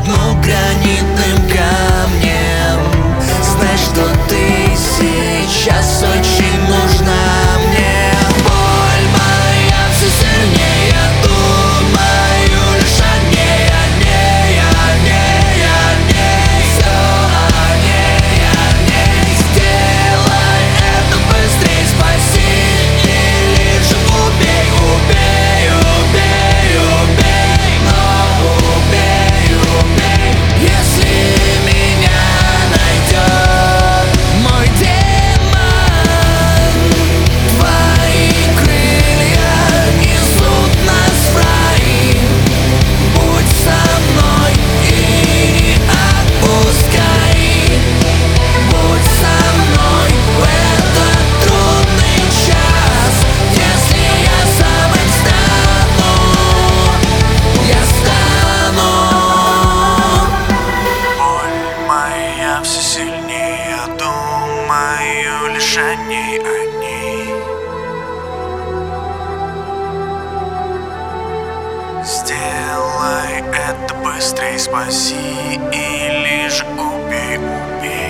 дну гранитным камнем. Знай, что ты сейчас очень нужна мне. Боль моя все сильнее, думаю лишь о ней, о ней, о ней, о ней. Все о ней. Сделай это быстрей, спаси или же убей, убей, убей, убей. Но убей, убей. Если меня найдет мой демон, твои крылья несут нас в рай. Будь со мной и не отпускай. Будь со мной в этот трудный час. Если я сам им стану, я стану. Боль моя все сильнее, думаю лишь о ней, о ней. Сделай это быстрей, спаси или же убей, убей.